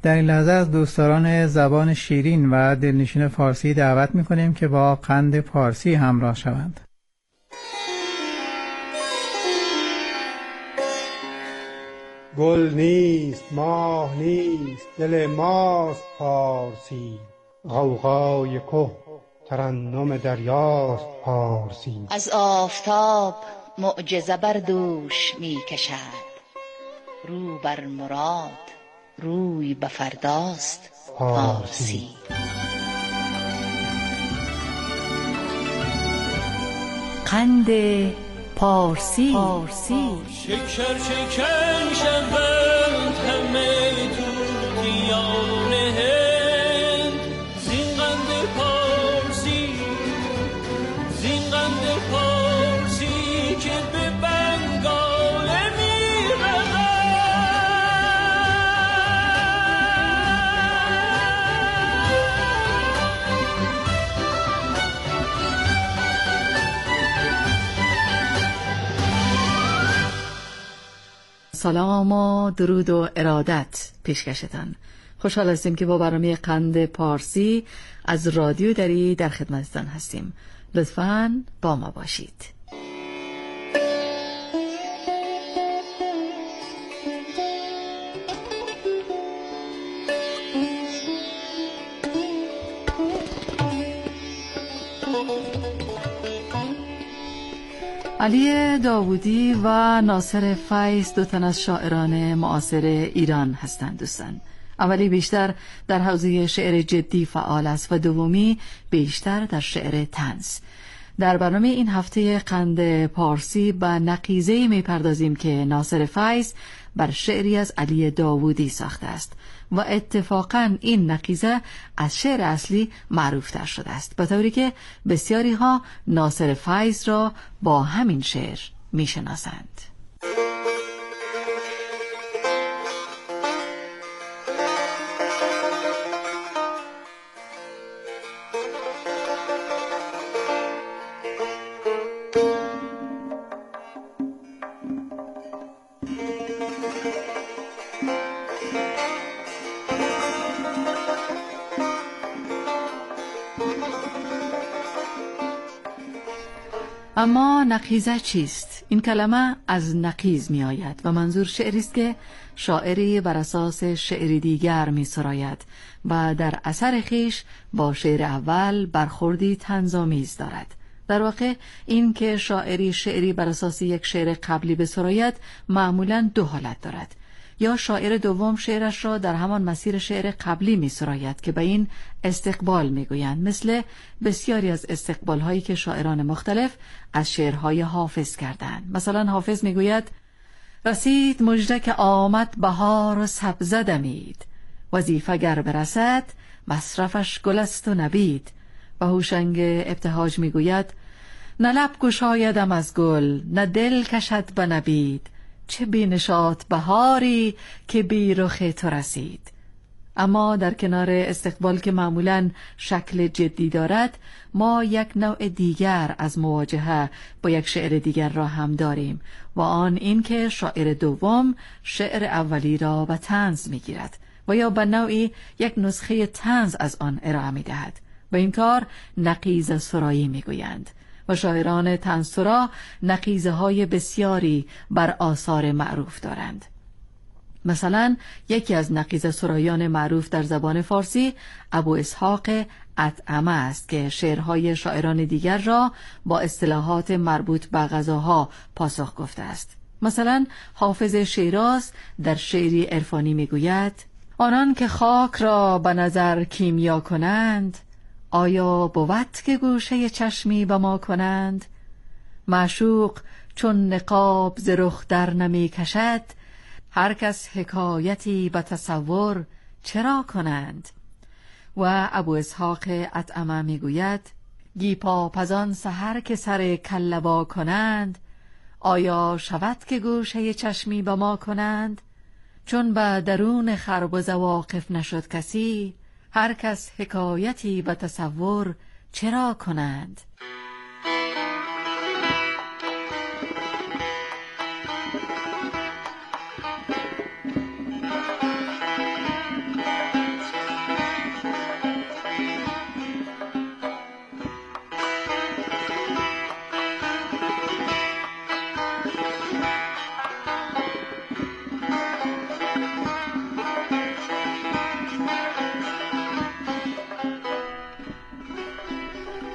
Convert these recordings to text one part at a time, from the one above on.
در این لحظه از دوستداران زبان شیرین و دلنشین فارسی دعوت می‌کنیم که با قند پارسی همراه شوند. گل نیست ماه نیست دل ماست پارسی، غوغای که ترنم دریاست پارسی. از آفتاب معجزه بر دوش می کشد، رو بر مراد روی به فرداست پارسی. قند پارسی. شکر شکن شوند همه توتیان هند، زین قند پارسی، زین قند پارسی که به بنگال میرود. سلام و درود و ارادت پیشکشتان. خوشحال هستیم که با برنامه قند پارسی از رادیو دری در خدمتتان هستیم. لطفاً با ما باشید. علی داوودی و ناصر فیض دو تن از شاعران معاصر ایران هستند دوستان. اولی بیشتر در حوزه شعر جدی فعال است و دومی بیشتر در شعر طنز. در برنامه این هفته قند پارسی به نقیضه‌ای می‌پردازیم که ناصر فیض بر شعری از علی داوودی ساخته است و اتفاقاً این نقیضه از شعر اصلی معروفتر شده است، به طوری که بسیاری ها ناصر فیض را با همین شعر می‌شناسند. اما نقیضه چیست؟ این کلمه از نقیض می آید و منظور شعری است که شاعری بر اساس شعری دیگر می سراید و در اثر خویش با شعر اول برخوردی طنزآمیز دارد. در واقع این که شعری بر اساس یک شعر قبلی بسراید معمولاً دو حالت دارد. یا شاعر دوم شعرش را در همان مسیر شعر قبلی می سراید که به این استقبال می گویند، مثل بسیاری از استقبال هایی که شاعران مختلف از شعرهای حافظ کردند. مثلا حافظ می گوید: رسید مژده که آمد بهار و سبزه دمید، وظیفه گر برسد مصرفش گل است و نبید. و هوشنگ ابتهاج می گوید: نه لب گشایدم از گل، نه دل کشد به نبید، چه بینشات بهاری که بی رخ تو رسید. اما در کنار استقبال که معمولاً شکل جدی دارد، ما یک نوع دیگر از مواجهه با یک شعر دیگر را هم داریم و آن این که شاعر دوم شعر اولی را به طنز می‌گیرد و یا به نوعی یک نسخه طنز از آن ارائه می‌دهد. و این کار نقیضه سرایی می‌گویند و شاعران طنزسرا نقیضه های بسیاری بر آثار معروف دارند. مثلا یکی از نقیضه سرایان معروف در زبان فارسی ابو اسحاق اطعمه است که شعرهای شاعران دیگر را با اصطلاحات مربوط به غذاها پاسخ گفته است. مثلا حافظ شیراز در شعری عرفانی میگوید: آنان که خاک را به نظر کیمیا کنند، آیا بود که گوشه چشمی به ما کنند؟ معشوق چون نقاب ز رخ در نمی کشد، هر کس حکایتی به تصور چرا کنند؟ و ابو اسحاق اطعمه می گوید: گیپا پزان سحر که سر کلبا کنند، آیا شود که گوشه چشمی به ما کنند؟ چون به درون خربزه واقف نشد کسی، هر کس حکایتی به تصور چرا کنند؟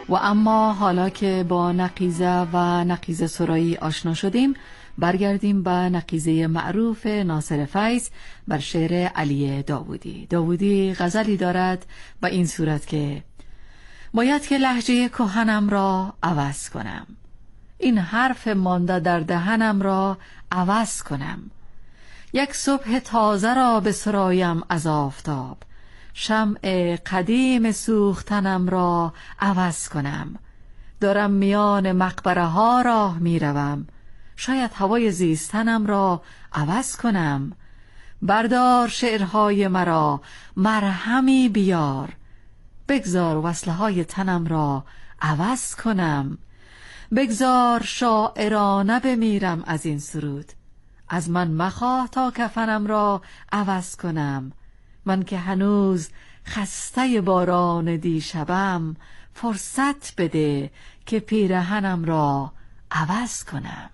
و اما حالا که با نقیزه و نقیزه سرایی آشنا شدیم، برگردیم به نقیزه معروف ناصر فیض بر شعر علی داودی. داودی غزلی دارد به این صورت که باید که لهجه کهنم را عوض کنم، این حرف مانده در دهنم را عوض کنم، یک صبح تازه را بسرایم از آفتاب، شمع قدیم سوختنم را عوض کنم، دارم میان مقبره ها راه میروم، شاید هوای زیستنم را عوض کنم، بردار شعرهای مرا مرهمی بیار، بگذار وصله های تنم را عوض کنم، بگذار شاعرانه بمیرم از این سرود، از من مخواه تا کفنم را عوض کنم، من که هنوز خسته باران دیشبم، فرصت بده که پیرهنم را عوض کنم.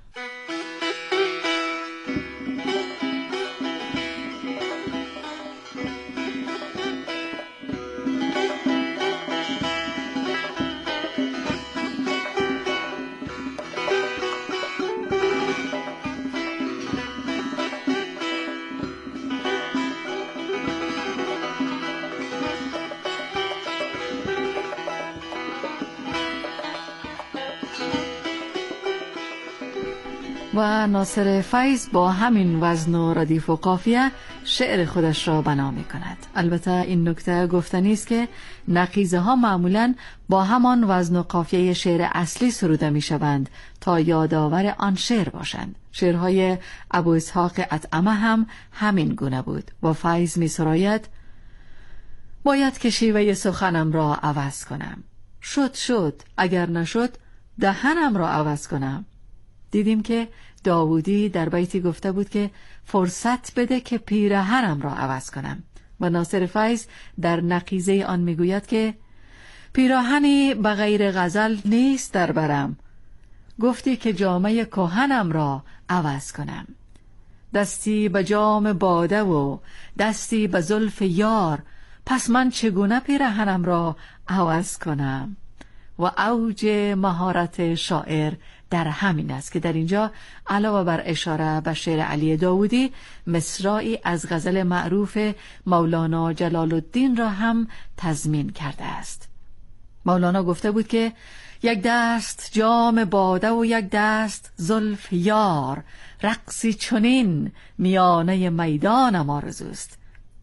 و ناصر فیض با همین وزن و ردیف و قافیه شعر خودش را بنا می کند. البته این نکته گفتنی است که نقیزه ها معمولاً با همان وزن و قافیه شعر اصلی سروده می شوند تا یادآور آن شعر باشند. شعرهای ابو اسحاق اطعمه هم همین گونه بود و فیض می سراید باید که شیوه سخنم را عوض کنم، شد اگر نشد دهنم را عوض کنم. دیدیم که داودی در بیتی گفته بود که فرصت بده که پیرهنم را عوض کنم و ناصر فیض در نقیزه آن میگوید که پیراهنی به غیر غزل نیست در برم، گفتی که جامه کهنم را عوض کنم، دستی به جام باده و دستی به زلف یار، پس من چگونه پیراهنم را عوض کنم. و اوج مهارت شاعر در همین است که در اینجا علاوه بر اشاره به شعر علی داودی، مصرعی از غزل معروف مولانا جلال الدین را هم تضمین کرده است. مولانا گفته بود که یک دست جام باده و یک دست زلف یار، رقصی چنین میانه میدانم آرزوست.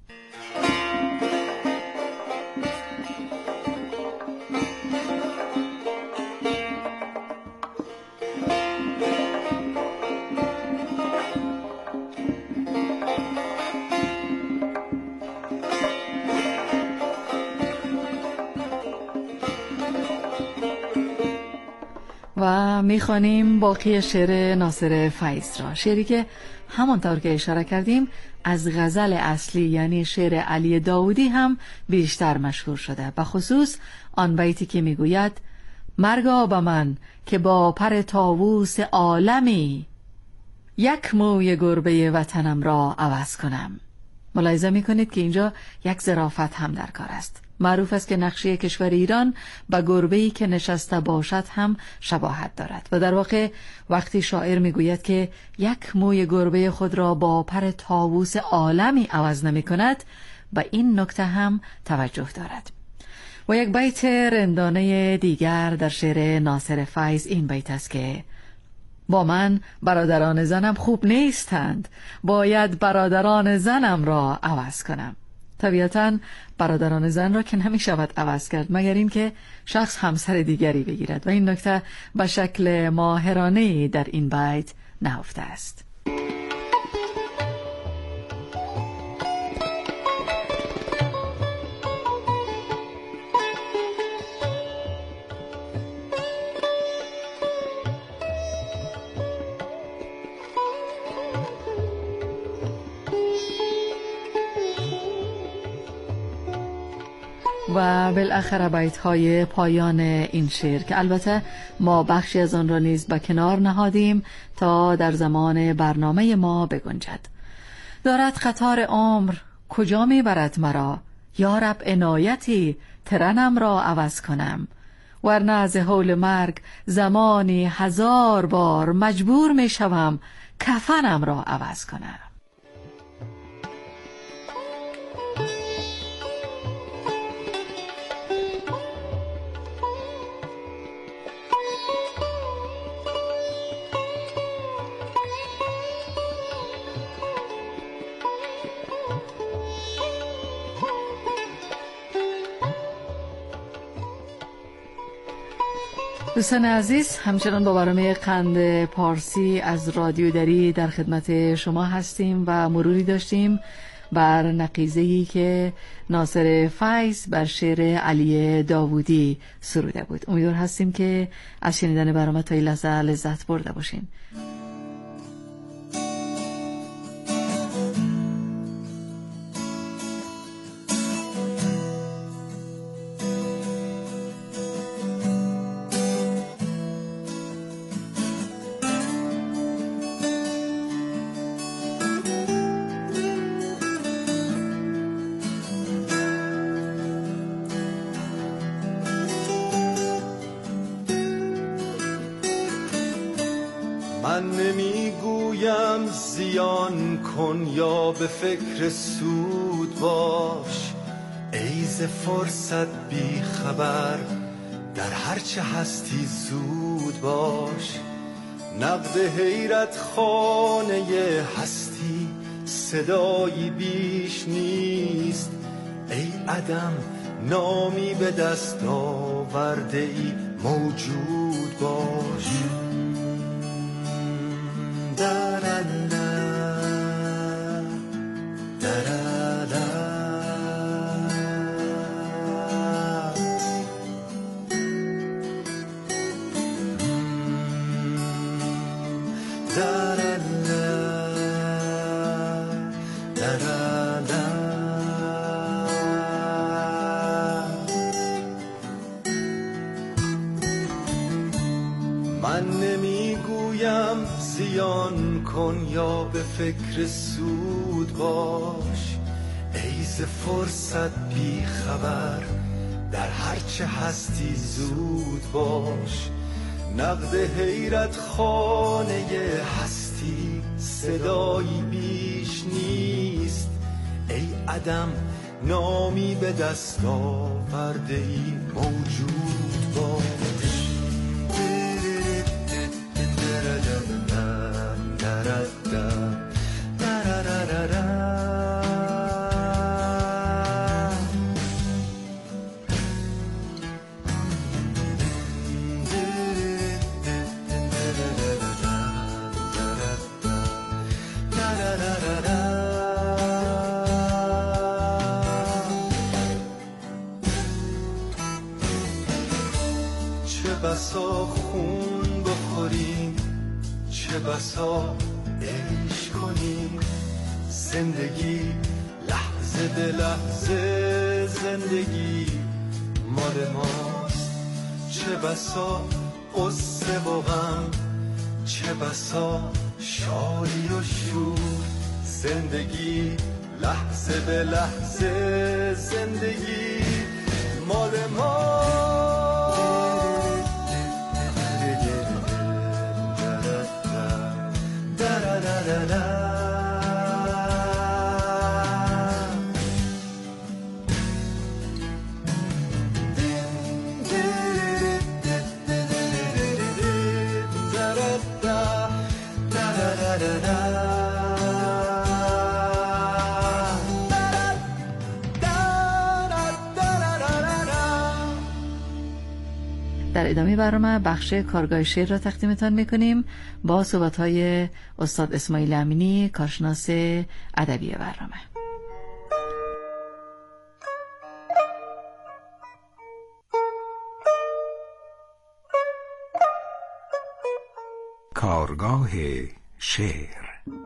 و میخوانیم باقی شعر ناصر فیض را، شعری که همانطور که اشاره کردیم از غزل اصلی یعنی شعر علی داودی هم بیشتر مشهور شده، به خصوص آن بیتی که میگوید مرگا به من که با پر طاووس عالمی، یک موی گربه وطنم را عوض کنم. ملاحظه میکنید که اینجا یک ظرافت هم در کار است. معروف است که نقشه کشور ایران با گربه‌ای که نشسته باشد هم شباهت دارد و در واقع وقتی شاعر میگوید که یک موی گربه خود را با پر طاووس عالمی عوض نمی کند، به این نکته هم توجه دارد. و یک بیت رندانه دیگر در شعر ناصر فیض این بیت است که با من برادران زنم خوب نیستند، باید برادران زنم را عوض کنم. طبیعتاً برادران زن را که نمی شود عوض کرد مگر این که شخص همسر دیگری بگیرد و این نکته به شکل ماهرانه‌ای در این بیت نهفته است. و بالاخره بیت‌های پایان این شعر که البته ما بخشی از آن را نیز به کنار نهادیم تا در زمان برنامه ما بگنجد. دارد قطار عمر کجا میبرد مرا، یا رب عنایتی ترنم را عوض کنم، ورنه از هول مرگ زمانی 1000 بار مجبور می شوم کفنم را عوض کنم. دوستان عزیز، همچنان با برنامه قند پارسی از رادیو دری در خدمت شما هستیم و مروری داشتیم بر نقیضه‌ای که ناصر فیض بر شعر علی داوودی سروده بود. امیدوار هستیم که از شنیدن برنامه تا این لحظه لذت برده باشین. من نمیگویم زیان کن یا به فکر سود باش، ای ز فرصت بی خبر در هرچه هستی زود باش. نقد حیرت خانه هستی صدایی بیش نیست، ای عدم نامی به دست آورده ای موجود باش. من نمیگویم زیان کن یا به فکر سود باش، ای ز فرصت بی خبر در هرچه هستی زود باش. نقد حیرت خانه هستی صدایی بیش نیست، ای عدم نامی به دست آورده ای موجود باش. چه بسا خون بخوریم، چه بسا عشق کنیم، زندگی لحظه به لحظه زندگی مال ماست. چه بسا قصه و غم، چه بسا شادی و شور، زندگی لحظه به لحظه زندگی مال ماست. در ادامه برنامه بخش کارگاه شعر را تقدیمتان میکنیم با صحبت‌های استاد اسماعیل امینی، کارشناس ادبی برنامه. کارگاه شعر.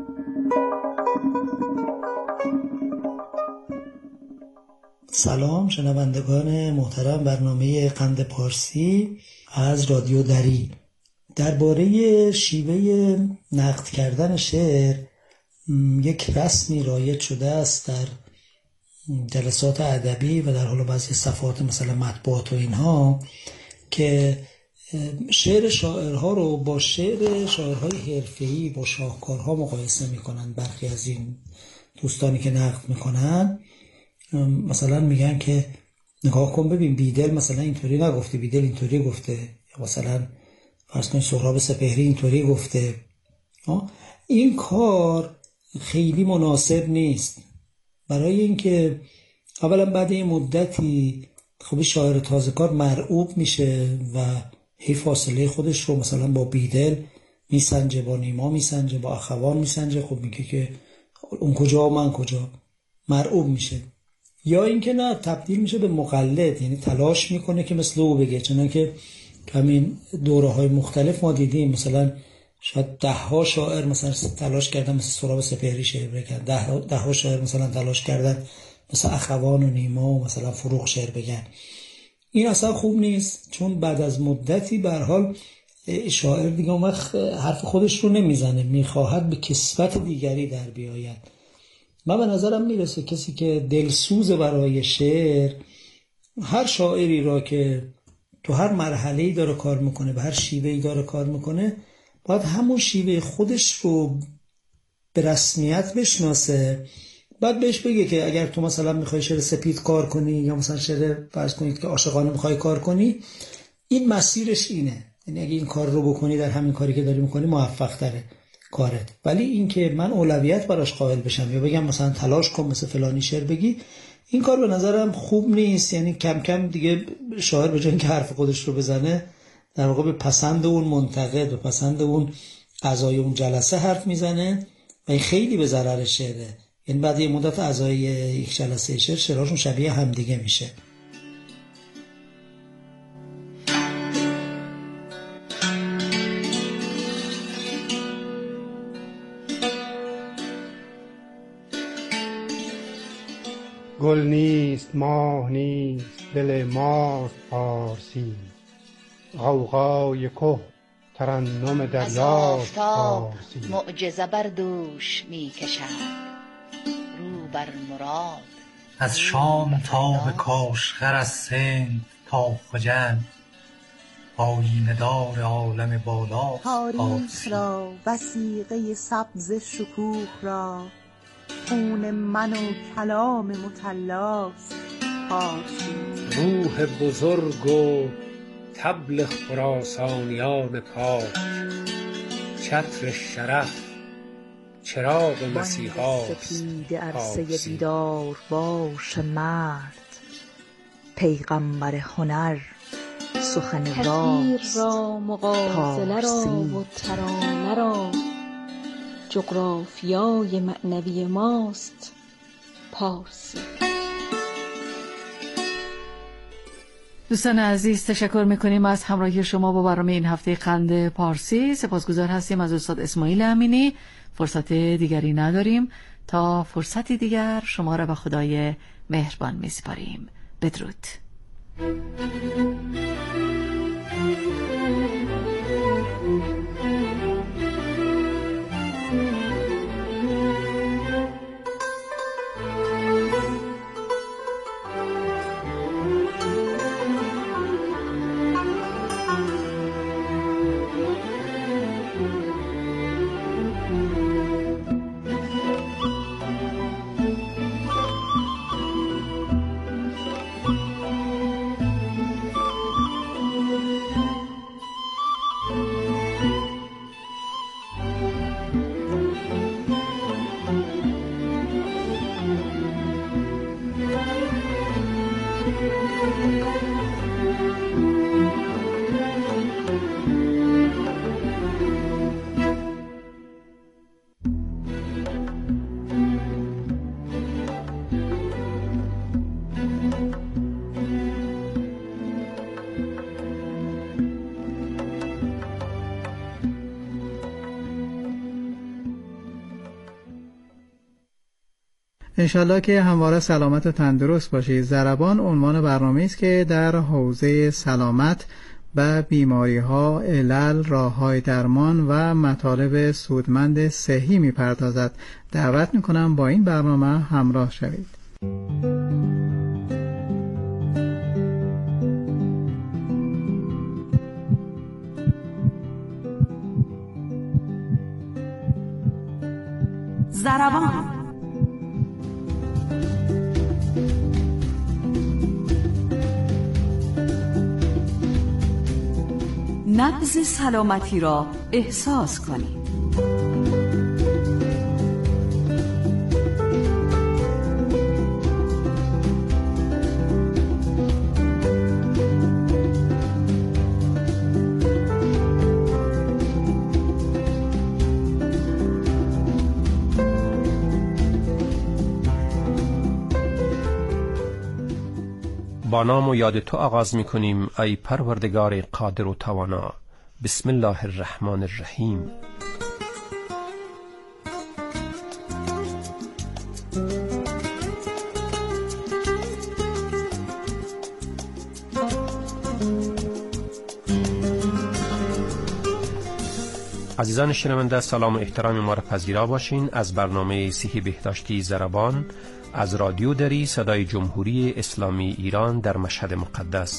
سلام شنوندگان محترم برنامه قند پارسی از رادیو دری. درباره شیوه نقد کردن شعر یک رسمی رایج شده است در جلسات ادبی و در حال بعضی صفحات مثلا مطبوعات و اینها، که شعر شاعرها رو با شعر شاعرهای حرفه‌ای با شاهکارها مقایسه میکنن. برخی از این دوستانی که نقد میکنن مثلا میگن که نگاه کن ببین بیدل مثلا اینطوری نگفته، بیدل اینطوری گفته، یا مثلا فرض کن سهراب سپهری اینطوری گفته. این کار خیلی مناسب نیست، برای اینکه اولا بعد این مدتی خب شاعر تازه کار مرعوب میشه و هی فاصله خودش رو مثلا با بیدل میسنجه، با نیما میسنجه، با اخوان میسنجه. خب میگه که اون کجا و من کجا، مرعوب میشه. یا اینکه نه، تبدیل میشه به مقلد، یعنی تلاش میکنه که مثل او بگه. چنانکه همین دوره های مختلف ما دیدیم مثلا شاید 10 شاعر مثلا تلاش کردن مثل سهراب سپهری شعر بگن، 10 شاعر مثلا تلاش کردن مثل اخوان و نیما و مثلا فروغ شعر بگن. این اصلا خوب نیست، چون بعد از مدتی به هر حال شاعر دیگه اون وقت حرف خودش رو نمیزنه، میخواهد به کسوت دیگری در بیاید. من به نظرم میرسه کسی که دلسوز برای شعر، هر شاعری را که تو هر مرحله‌ای داره کار میکنه، به هر شیوهی داره کار میکنه، باید همون شیوه خودش رو به رسمیت بشناسه. بعد بهش بگه که اگر تو مثلا میخوای شعر سپید کار کنی یا مثلا شعر فرض کنید که عاشقانه میخوای کار کنی، این مسیرش اینه، یعنی اگه این کار رو بکنی در همین کاری که داری میکنی موفق تره کارت. ولی این که من اولویت براش قائل بشم یا بگم مثلا تلاش کن مثل فلانی شعر بگی، این کار به نظرم خوب نیست. یعنی کم کم دیگه شاعر به جای اینکه حرف خودش رو بزنه، در واقع به پسند اون منتقد و پسند اون اعضای اون جلسه حرف میزنه و این خیلی به ضرر شعره. یعنی بعد یه مدت اعضای یک جلسه شعر شعرهاشون شبیه همدیگه میشه. گل نیست ماه نیست دل ماست پارسی، غوغای که ترنم دریاست از آفتاب پارسی. معجزه بر دوش می کشد رو بر مراد. از شام تا به کاشغر، از سند تا خجل، آیینه دار عالم بالا تاریخ را وثیقه سبز شکوه را، خون من و کلام مطلاست پارسی. روح بزرگ و طبل خراسانیان پاک، چتر شرف چراغ مسیحاست سپید عرصه بیدار باش مرد، پیغمبر هنر سخن راست را مغازله را و ترانه را، جغرافیای معنوی ماست پارسی. دوستان عزیز، تشکر میکنیم از همراهی شما با برنامه این هفته قند پارسی. سپاسگزار هستیم از استاد اسماعیل امینی. فرصت دیگری نداریم، تا فرصتی دیگر شما را به خدای مهربان میسپاریم. بدرود. انشالله که همواره سلامت و تندرست باشید. ضربان عنوان برنامه است که در حوزه سلامت و بیماری ها، علل، راه های درمان و مطالب سودمند صحی می پردازد. دعوت می کنم با این برنامه همراه شوید. ضربان. نبض سلامتی را احساس کنید. با نام و یاد تو آغاز می کنیم ای پروردگار قادر و توانا. بسم الله الرحمن الرحیم. عزیزان شنونده، سلام و احترام ما را پذیرا باشین. از برنامه صحی بهداشتی ضربان از رادیو دری، صدای جمهوری اسلامی ایران در مشهد مقدس.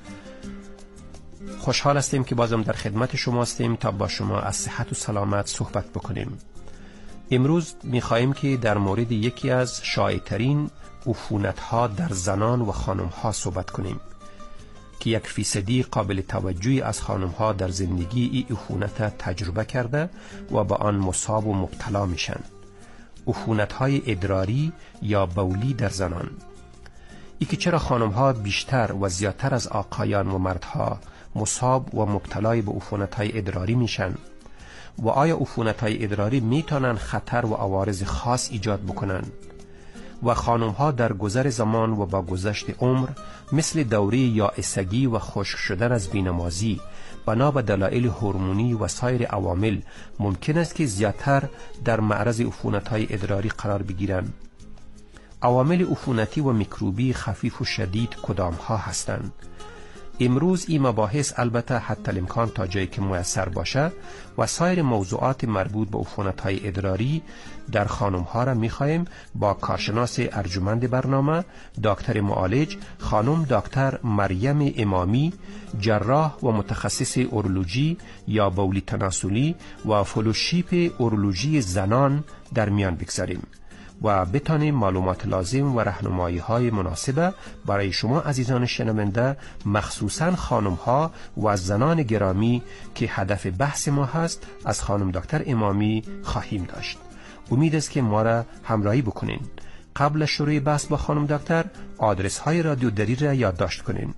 خوشحال هستیم که بازم در خدمت شما هستیم تا با شما از صحت و سلامت صحبت بکنیم. امروز می‌خواهیم که در مورد یکی از شایع‌ترین عفونت‌ها در زنان و خانم‌ها صحبت کنیم که 1% قابل توجهی از خانم‌ها در زندگی این عفونت تجربه کرده و با آن مصاب و مبتلا میشن. عفونت‌های ادراری یا بولی در زنان. ای که چرا خانم‌ها بیشتر و زیادتر از آقایان و مردها مصاب و مبتلای به عفونت‌های ادراری میشن و آیا عفونت‌های ادراری میتونن خطر و عوارض خاص ایجاد بکنن و خانم‌ها در گذر زمان و با گذشت عمر مثل دوره یائسگی و خشک شدن از بینمازی بنا به دلایل هورمونی و سایر عوامل ممکن است که زیادتر در معرض عفونت‌های ادراری قرار بگیرند. عوامل عفونتی و میکروبی خفیف و شدید کدام‌ها هستند؟ امروز این مباحث البته حتی الامکان تا جایی که میسر باشه و سایر موضوعات مربوط به عفونت‌های ادراری در خانم‌ها را می‌خوایم با کارشناس ارجمند برنامه دکتر معالج خانم دکتر مریم امامی، جراح و متخصص اورولوژی یا بولی تناسلی و فلوشیپ اورولوژی زنان در میان بگذاریم و بتانیم معلومات لازم و راهنمایی‌های مناسبه برای شما عزیزان شنونده، مخصوصاً خانم‌ها و زنان گرامی که هدف بحث ما هست، از خانم دکتر امامی خواهیم داشت. امید است که ما را همراهی بکنین. قبل شروع بحث با خانم دکتر آدرس های رادیو دری را یادداشت کنین: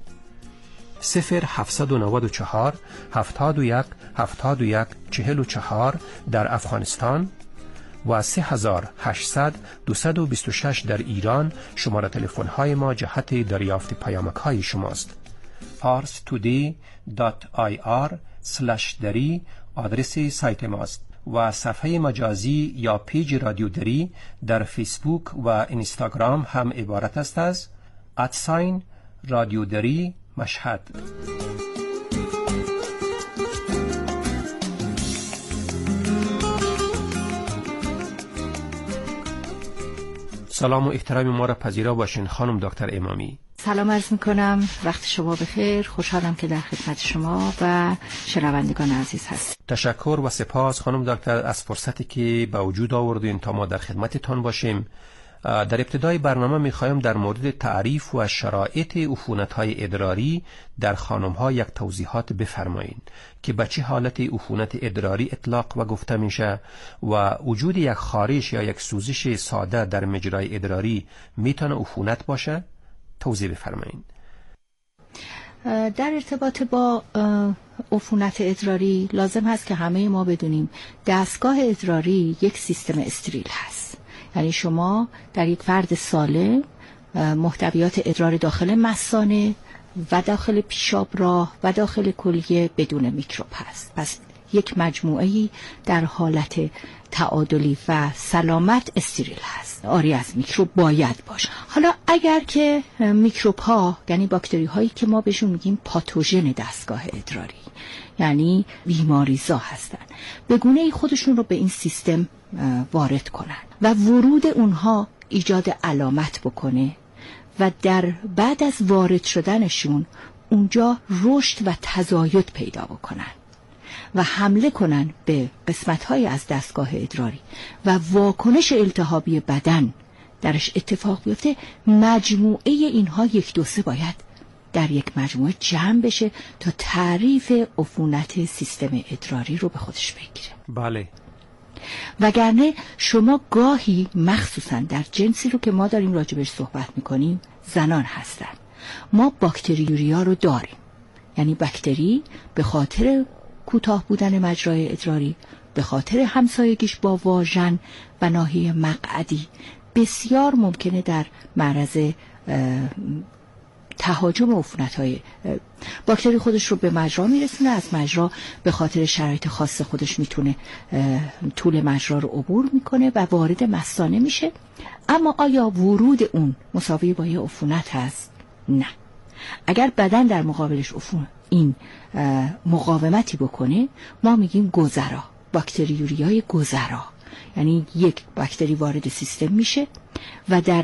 0794 71 71 44 در افغانستان و 3800 226 در ایران. شماره تلفن های ما جهت دریافت پیامک های شماست. parstoday.ir/dari آدرس سایت ماست و صفحه مجازی یا پیج رادیو دری در فیسبوک و اینستاگرام هم عبارت است از رادیو دری مشهد. سلام و احترام ما را پذیرا باشین خانم دکتر امامی. سلام عرض میکنم، وقت شما بخیر. خوشحالم که در خدمت شما و شنوندگان عزیز هست. تشکر و سپاس خانم دکتر از فرصتی که به وجود آوردین تا ما در خدمتتان باشیم. در ابتدای برنامه میخوایم در مورد تعریف و شرایط عفونت‌های ادراری در خانم‌ها یک توضیحات بفرمایید که به چه حالت عفونت ادراری اطلاق و گفته میشه و وجود یک خارش یا یک سوزش ساده در مجرای ادراری میتونه عفونت باشه؟ توضیح بفرمایید. در ارتباط با عفونت ادراری لازم هست که همه ما بدونیم دستگاه ادراری یک سیستم استریل هست. یعنی شما در یک فرد سالم محتویات ادرار داخل مثانه و داخل پیشاب راه و داخل کلیه بدون میکروب هست. پس یک مجموعه‌ای در حالت تعادلی و سلامت استریل هست، آری از میکروب باید باشه. حالا اگر که میکروب ها یعنی باکتری هایی که ما بهشون میگیم پاتوژن دستگاه ادراری یعنی بیماریزا هستن، به گونه‌ای خودشون رو به این سیستم وارد کنن و ورود اونها ایجاد علامت بکنه و در بعد از وارد شدنشون اونجا رشد و تزاید پیدا بکنن و حمله کنن به قسمت‌های از دستگاه ادراری و واکنش التهابی بدن درش اتفاق بیفته، مجموعه اینها 1 2 3 باید در یک مجموعه جمع بشه تا تعریف عفونت سیستم ادراری رو به خودش بگیره. بله. وگرنه شما گاهی مخصوصا در جنسی رو که ما داریم راجبش صحبت میکنیم، زنان هستن، ما باکتریوریا رو داریم. یعنی باکتری به خاطر کوتاه بودن مجرای ادراری، به خاطر همسایگیش با واژن و ناحیه مقعدی، بسیار ممکنه در معرض تهاجم عفونت‌های باکتری خودش رو به مجرا میرسونه. از مجرا به خاطر شرایط خاص خودش میتونه طول مجرا رو عبور میکنه و وارد مثانه میشه. اما آیا ورود اون مساوی با یه عفونت هست؟ نه. اگر بدن در مقابلش این مقاومتی بکنه، ما میگیم گذرا، باکتریوریای گذرا. یعنی یک باکتری وارد سیستم میشه و در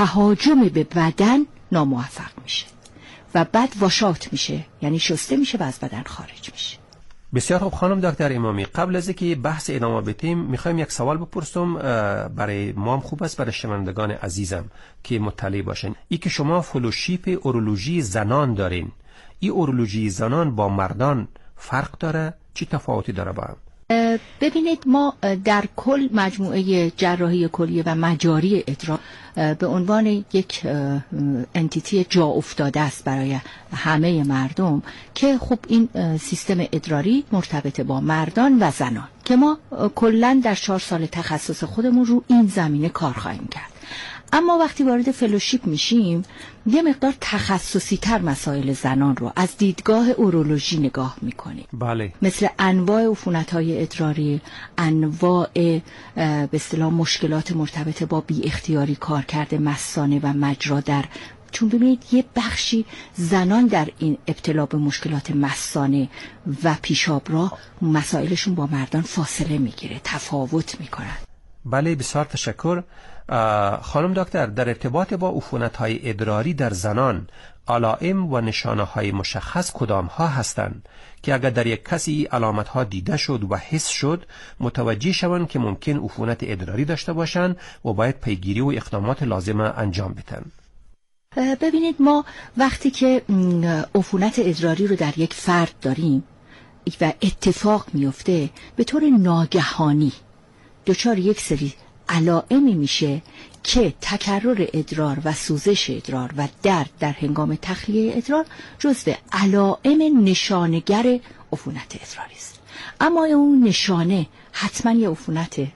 تهاجم به بدن ناموفق میشه و بعد واشات میشه، یعنی شسته میشه و از بدن خارج میشه. بسیار خوب خانم دکتر امامی، قبل از اینکه بحث ادامه بدیم میخوایم یک سوال بپرسم، برای ما هم خوب است، برای شنوندگان عزیزم که مطلع باشن. ای که شما فلوشیپ اورولوژی زنان دارین، این اورولوژی زنان با مردان فرق داره؟ چی تفاوتی داره با هم؟ ببینید، ما در کل مجموعه جراحی کلیه و مجاری ادرار به عنوان یک انتیتی جا افتاده است برای همه مردم که خب این سیستم ادراری مرتبط با مردان و زنان که ما کلن در 4 سال تخصص خودمون رو این زمینه کار خواهیم کرد. اما وقتی وارد فلوشیپ میشیم، یه مقدار تخصصی تر مسائل زنان رو از دیدگاه اورولوژی نگاه میکنیم. بله. مثل انواع عفونت‌های ادراری، انواع به اصطلاح مشکلات مرتبط با بی اختیاری کارکرد مثانه و مجرا چون ببینید یه بخشی زنان در این ابتلا به مشکلات مثانه و پیشابراه مسائلشون با مردان فاصله میگیره، تفاوت میکنن. بله، بسیار تشکر. خانم دکتر، در ارتباط با عفونت‌های ادراری در زنان، علائم و نشانه‌های مشخص کدام‌ها هستند که اگر در یک کسی علامت‌ها دیده شد و حس شد، متوجه شوند که ممکن عفونت ادراری داشته باشند و باید پیگیری و اقدامات لازمه انجام بدن؟ ببینید، ما وقتی که عفونت ادراری رو در یک فرد داریم و اتفاق میفته، به طور ناگهانی دچار یک سری علائمی میشه که تکرر ادرار و سوزش ادرار و درد در هنگام تخلیه ادرار جزو علائم نشانگر عفونت ادراری است. اما اون نشانه حتما یه عفونته.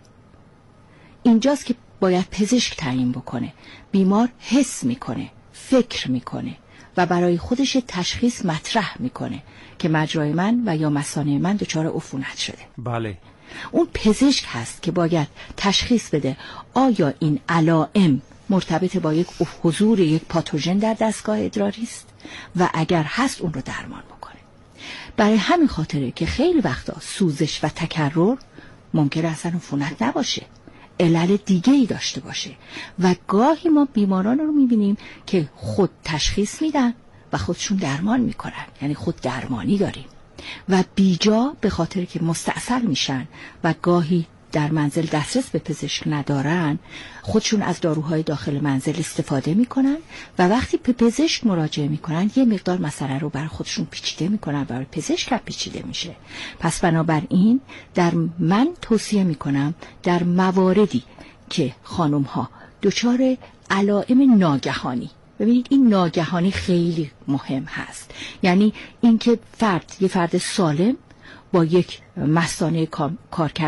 اینجاست که باید پزشک تعیین بکنه. بیمار حس میکنه، فکر میکنه و برای خودش تشخیص مطرح میکنه که مجرای من و یا مثانه من دچار عفونت شده. بله. اون پزشک هست که باید تشخیص بده آیا این علائم مرتبط با یک حضور یک پاتوژن در دستگاه ادراری است و اگر هست اون رو درمان بکنه. برای همین خاطره که خیلی وقتا سوزش و تکرر ممکنه اصلا عفونت نباشه، علل دیگه ای داشته باشه و گاهی ما بیماران رو میبینیم که خود تشخیص میدن و خودشون درمان میکنن، یعنی خود درمانی داریم و بیجا به خاطر که مستعصل میشن و گاهی در منزل دسترس به پزشک ندارن، خودشون از داروهای داخل منزل استفاده میکنن و وقتی به پزشک مراجعه میکنن یه مقدار مسئله رو برای خودشون پیچیده میکنن و برای پزشک هم پیچیده میشه. پس بنابراین من توصیه میکنم در مواردی که خانم ها دچار علائم ناگهانی، ببینید این ناگهانی خیلی مهم هست، یعنی اینکه یه فرد سالم با یک مثانه کارکرد